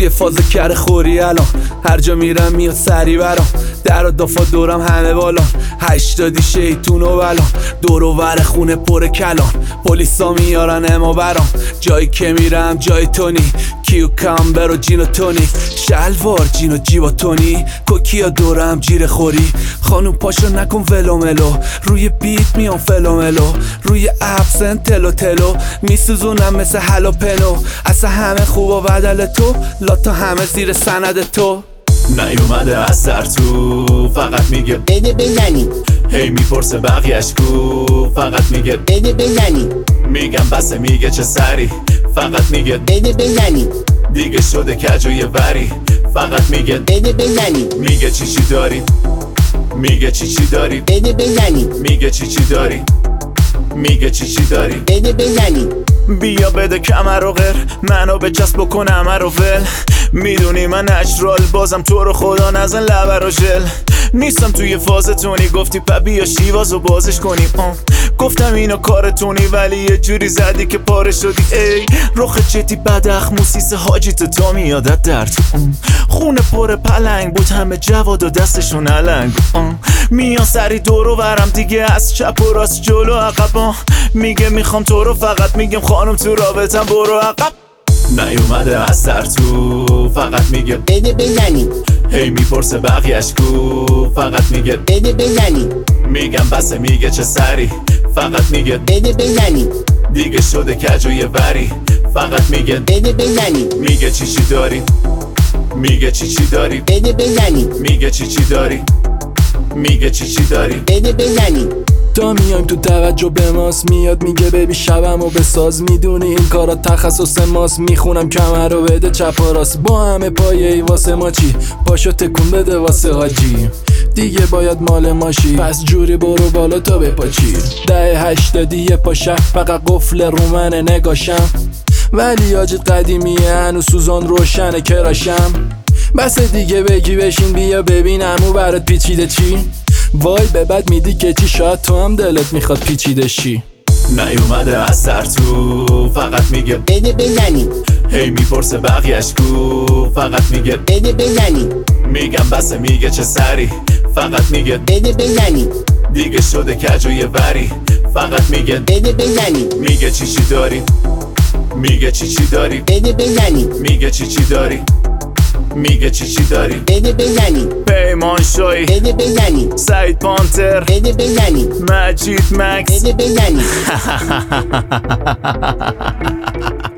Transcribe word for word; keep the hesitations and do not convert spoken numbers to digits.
توی فاز کره خوری الان، هر جا میرم میاد سری برام، در و دافا دورم همه بالان، هشتادی شیطون و بلان، دور و ور خونه پر کلان، پلیسا میارن اما برام، جایی که میرم جای تونی، کیو کامبر و جین و تونیک، شلوار جین و جیبا تونی، کوکیا دورم جیره خوری، خانوم پاشو نکن ولو ملو، روی بیت میام فلو ملو، روی ابسن تلو تلو، میسوزونم مثل هلو پنو، اصلا همه خوب و بدل تو، لاتا همه زیر سند تو. نیومده از سر تو، فقط میگه بده بزنی، هی میپرسه بقیهش کو، فقط میگه بده بزنی، میگم بسه، میگه چه سری، فقط میگه بده بزنی، دیگه شده کج و یه وری، فقط میگه بده بزنی، میگه چی چی داری، میگه چی چی داری، بده بزنی، میگه چی چی داری، میگه چی چی داری، بده بزنی، بیا بده کمر و غیر، منو به چسب بکن همه رو ول، میدونی من نچرال، بازم تو رو خدا نزن لبر و ژل، نیستم توی فاز تونی، گفتی پا بیا شیوازو بازش کنیم، آه. گفتم اینو کارتونی ولی یه جوری زدی که پاره شدی، ای رخ چتی بدخ موسیس حاجی تو تا میادت در تو، خونه پر پلنگ بود همه جواد و دستشون علنگ، میان سری دور و برم دیگه، از چپ و راست جلو عقب، میگه میخوام تو رو، فقط میگم خانم تو رابطم برو عقب. نیومده از سر تو، فقط میگه بده بزنی، هی میپرسه بقیهش کو، فقط میگه بده بزنی، میگم بسه، میگه چه سری، فقط میگه بده بزنی، دیگه شده کج و یه وری، فقط میگه بده بزنی، میگه چی چی داری، میگه چی چی داری، بده بزنی، میگه چی چی داری، میگه چی چی داری، بده بزنی. تا میایم تو توجه به ماست، میاد میگه ببی شبم و بساز، میدونی این کارا تخصص ماست، میخونم کمر رو بده چپ و راست، با همه پایه ای واسه ما چی، پاشو تکون بده واسه حاجی، دیگه باید مال ماشی، پس جوری برو بالا تا بپاچی، ده هشتادی یه پاشه فقط قفل رو منه نگاشم، ولی آج قدیمیه هنو سوزان روشنه کراشم، بس دیگه بگی بشین بیا ببینم او برات پیچیده چی، وای به بد میدی که چی، شاید تو هم دلت میخواد پیچیده شی. نیومده از سر تو، فقط میگه بده بزنی، هی میپرسه بقیهش کو، فقط میگه بده بزنی، میگم بسه، میگه چه سری، فقط میگه بده بزنی، دیگه شده کج و یه وری، فقط میگه بده بزنی، میگه چی چی داری، میگه چی چی داری، بده بزنی، میگه چی چی داری، میگه چی چی داری، بده بزنی، پیمان شایی، بده بزنی، سعید پانتر، بده بزنی، مجید مکس بده بزنی.